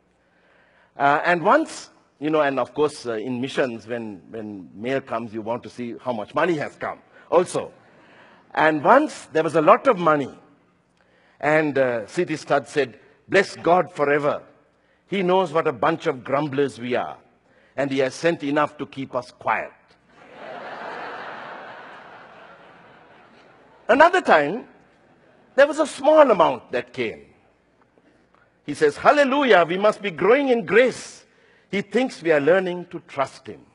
Uh, and once, you know, and of course uh, in missions, when, when mail comes, you want to see how much money has come also. And once there was a lot of money. And uh, C T Studd said, "Bless God forever. He knows what a bunch of grumblers we are. And He has sent enough to keep us quiet." Another time, there was a small amount that came. He says, "Hallelujah, we must be growing in grace. He thinks we are learning to trust Him."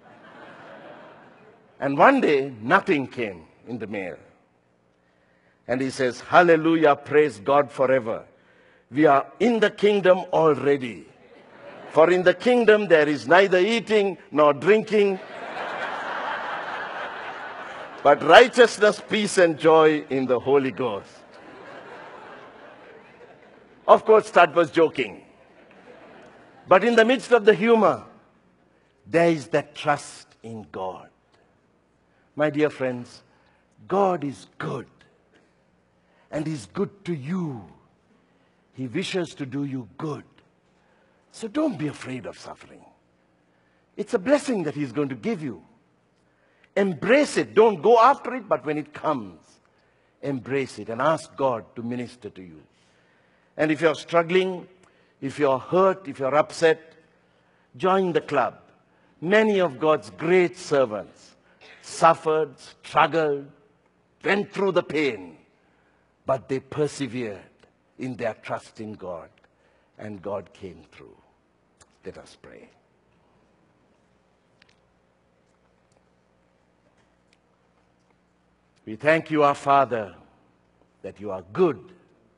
And one day, nothing came in the mail. And he says, "Hallelujah, praise God forever. We are in the kingdom already. For in the kingdom there is neither eating nor drinking, but righteousness, peace, and joy in the Holy Ghost." Of course, Studd was joking. But in the midst of the humor, there is that trust in God. My dear friends, God is good. And He's good to you. He wishes to do you good. So don't be afraid of suffering. It's a blessing that He's going to give you. Embrace it. Don't go after it, but when it comes, embrace it and ask God to minister to you. And if you're struggling, if you're hurt, if you're upset, join the club. Many of God's great servants suffered, struggled, went through the pain, but they persevered in their trust in God, and God came through. Let us pray. We thank you, our Father, that you are good.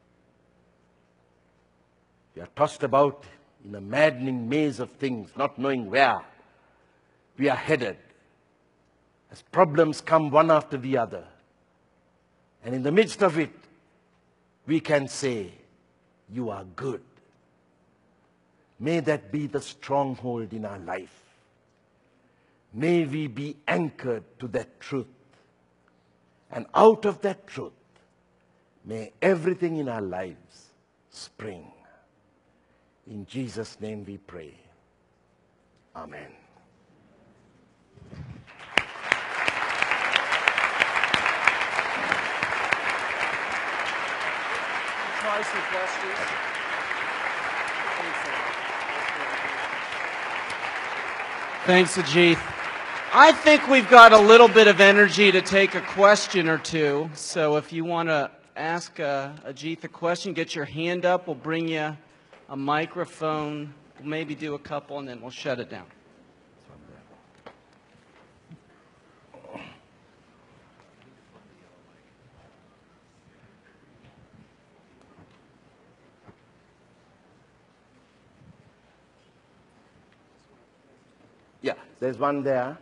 We are tossed about in a maddening maze of things, not knowing where we are headed, as problems come one after the other. And in the midst of it, we can say, you are good. May that be the stronghold in our life. May we be anchored to that truth. And out of that truth, may everything in our lives spring. In Jesus' name we pray. Amen. Try some questions. Thanks, Ajith. I think we've got a little bit of energy to take a question or two. So if you want to ask uh, Ajith a question, get your hand up. We'll bring you a microphone. We'll maybe do a couple, and then we'll shut it down. Yeah, there's one there.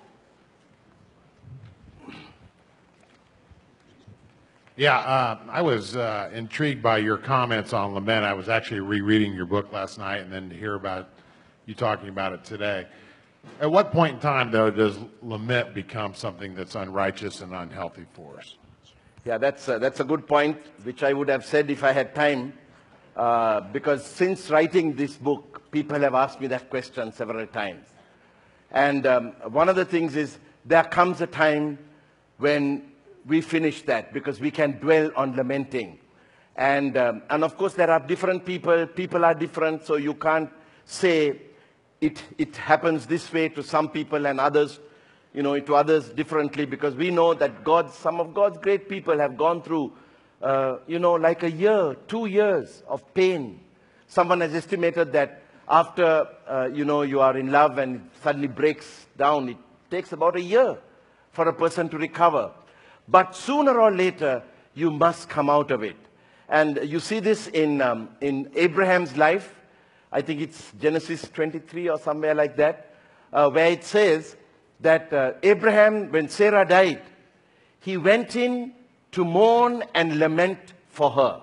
Yeah, uh, I was uh, intrigued by your comments on lament. I was actually rereading your book last night, and then to hear about you talking about it today. At what point in time, though, does lament become something that's unrighteous and unhealthy for us? Yeah, that's a, that's a good point, which I would have said if I had time, uh, because since writing this book, people have asked me that question several times. And um, one of the things is there comes a time when we finish that, because we can dwell on lamenting. And, um, and of course, there are different people. People are different, so you can't say it, it happens this way to some people and others, you know, to others differently, because we know that God, some of God's great people have gone through, uh, you know, like a year, two years of pain. Someone has estimated that after, uh, you know, you are in love and it suddenly breaks down, it takes about a year for a person to recover. But sooner or later, you must come out of it. And you see this in, um, in Abraham's life. I think it's Genesis twenty-three or somewhere like that, uh, where it says that uh, Abraham, when Sarah died, he went in to mourn and lament for her.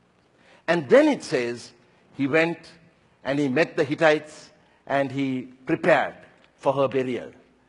And then it says he went and he met the Hittites and he prepared for her burial.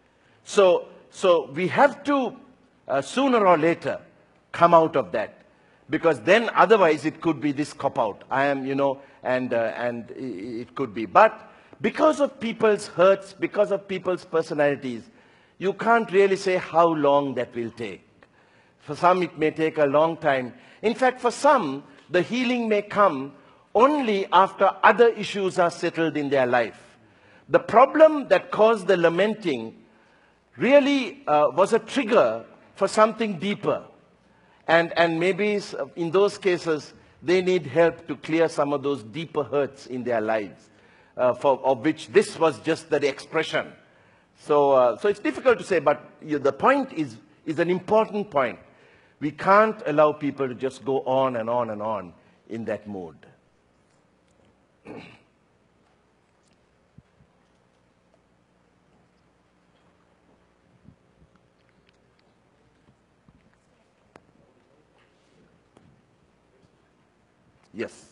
So, so we have to Uh, sooner or later, come out of that. Because then otherwise it could be this cop-out. I am, you know, and, uh, and it could be. But because of people's hurts, because of people's personalities, you can't really say how long that will take. For some, it may take a long time. In fact, for some, the healing may come only after other issues are settled in their life. The problem that caused the lamenting really uh, was a trigger for something deeper. And, and maybe in those cases, they need help to clear some of those deeper hurts in their lives, uh, for, of which this was just the expression. So, uh, so it's difficult to say, but you know, the point is, is an important point. We can't allow people to just go on and on and on in that mood. Yes.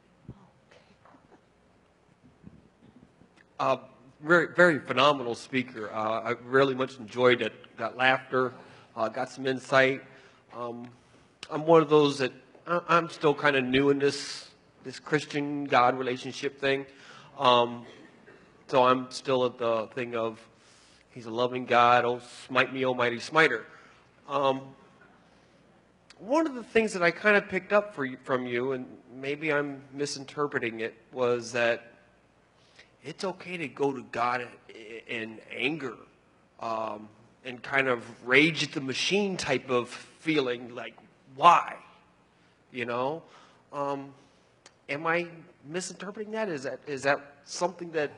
Uh, very, very phenomenal speaker. Uh, I really much enjoyed it. Got laughter, uh, got some insight. Um, I'm one of those that I, I'm still kind of new in this this Christian God relationship thing. Um, so I'm still at the thing of He's a loving God. Oh, smite me, Almighty Smiter. Um, One of the things that I kind of picked up for you, from you, and maybe I'm misinterpreting it, was that it's okay to go to God in anger um, and kind of rage at the machine type of feeling, like, why? You know? Um, am I misinterpreting that? Is that is that something that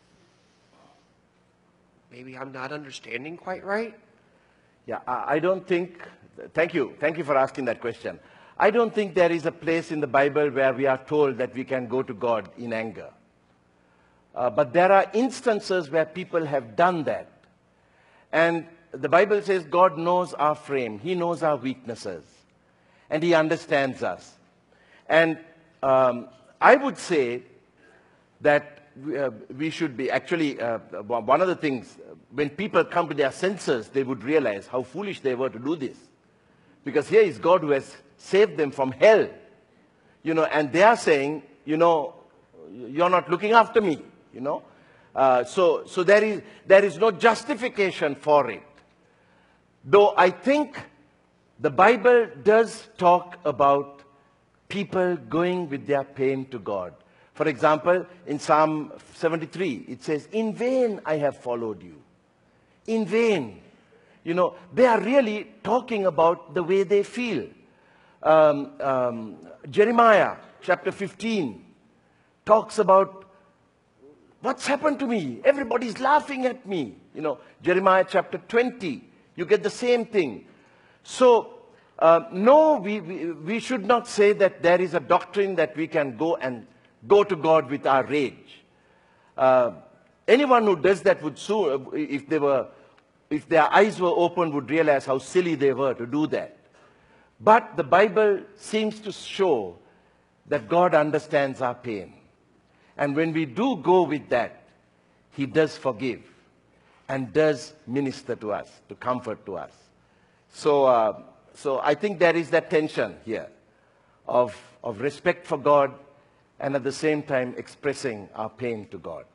maybe I'm not understanding quite right? Yeah, I I don't think, thank you, thank you for asking that question. I don't think there is a place in the Bible where we are told that we can go to God in anger. Uh, but there are instances where people have done that. And the Bible says God knows our frame. He knows our weaknesses. And He understands us. And um, I would say that we, uh, we should be, actually, uh, one of the things, when people come to their senses, they would realize how foolish they were to do this. Because here is God who has saved them from hell. You know, and they are saying, you know, you're not looking after me, you know. Uh, so so there is, there is no justification for it. Though I think the Bible does talk about people going with their pain to God. For example, in Psalm seventy-three, it says, in vain I have followed you. In vain. You know, they are really talking about the way they feel. Um, um, Jeremiah chapter fifteen talks about what's happened to me. Everybody's laughing at me. You know, Jeremiah chapter twenty, you get the same thing. So, uh, no, we, we, we should not say that there is a doctrine that we can go and go to God with our rage. Uh, anyone who does that would soon, if they were, if their eyes were open, would realize how silly they were to do that. But the Bible seems to show that God understands our pain. And when we do go with that, He does forgive and does minister to us, to comfort to us. So, uh, so I think there is that tension here of, of respect for God and at the same time expressing our pain to God.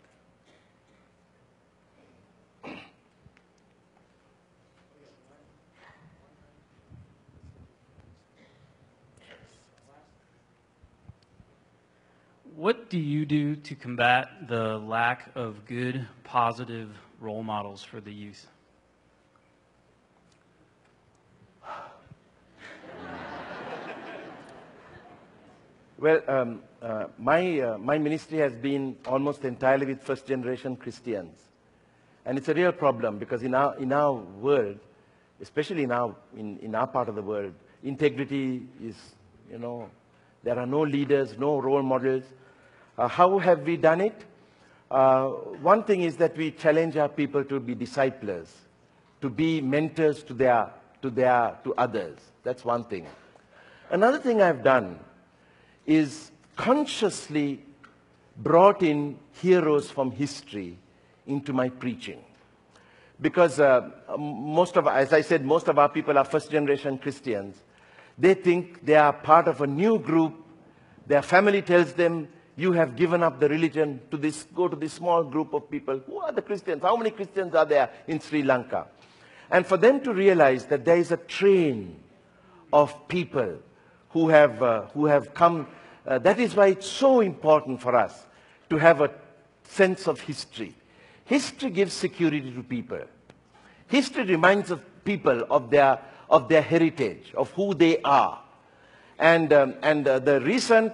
What do you do to combat the lack of good, positive role models for the youth? Well, um, uh, my, uh, my ministry has been almost entirely with first-generation Christians. And it's a real problem because in our, in our world, especially in our, in, in our part of the world, integrity is, you know, there are no leaders, no role models. Uh, how have we done it? Uh, one thing is that we challenge our people to be disciples, to be mentors to their, to their, to others. That's one thing. Another thing I've done is consciously brought in heroes from history into my preaching. Because uh, most of, as I said, most of our people are first-generation Christians. They think they are part of a new group. Their family tells them, you have given up the religion to this, go to this small group of people. Who are the Christians? How many Christians are there in Sri Lanka? And for them to realize that there is a train of people who have, uh, who have come, uh, that is why it's so important for us to have a sense of history. History gives security to people. History reminds of people of their, of their heritage, of who they are. And, um, and uh, the recent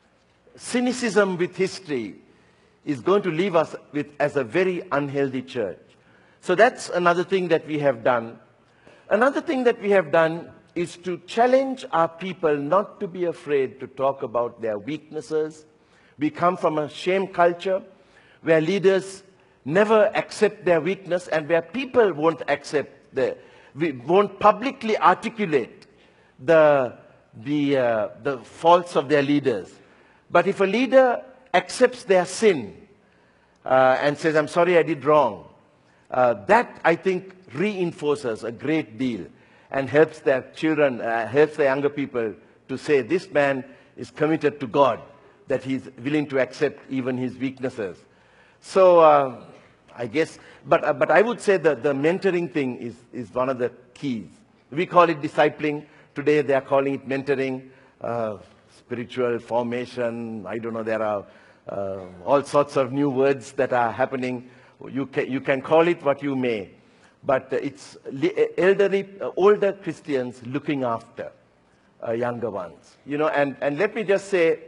cynicism with history is going to leave us with, as a very unhealthy church. So that's another thing that we have done. Another thing that we have done is to challenge our people not to be afraid to talk about their weaknesses. We come from a shame culture where leaders never accept their weakness and where people won't accept, the, we won't publicly articulate the, the, uh, the faults of their leaders. But if a leader accepts their sin uh, and says, I'm sorry I did wrong, uh, that, I think, reinforces a great deal and helps their children, uh, helps the younger people to say, this man is committed to God, that he's willing to accept even his weaknesses. So, uh, I guess, but, uh, but I would say that the mentoring thing is, is one of the keys. We call it discipling. Today they are calling it mentoring, uh, spiritual formation. I don't know, there are uh, all sorts of new words that are happening. You can, you can call it what you may. But uh, it's elderly, uh, older Christians looking after uh, younger ones. You know, and, and let me just say,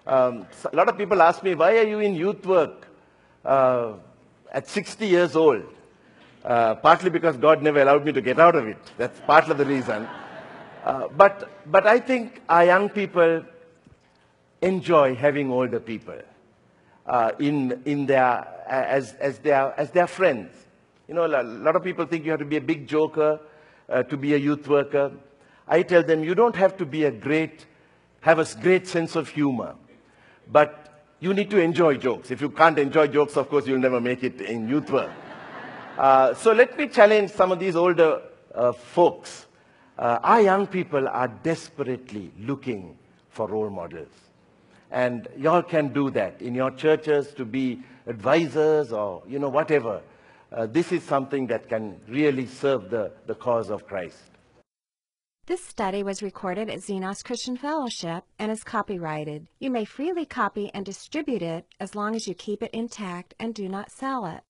Um, so a lot of people ask me, why are you in youth work uh, at sixty years old? Uh, partly because God never allowed me to get out of it. That's part of the reason. Uh, but, but I think our young people enjoy having older people uh, in, in their, as, as, their, as their friends. You know, a lot of people think you have to be a big joker uh, to be a youth worker. I tell them, you don't have to be a great, have a great sense of humor, but you need to enjoy jokes. If you can't enjoy jokes, of course, you'll never make it in youth work. Uh, so let me challenge some of these older uh, folks. Uh, our young people are desperately looking for role models. And y'all can do that in your churches to be advisors or, you know, whatever. Uh, this is something that can really serve the, the cause of Christ. This study was recorded at Xenos Christian Fellowship and is copyrighted. You may freely copy and distribute it as long as you keep it intact and do not sell it.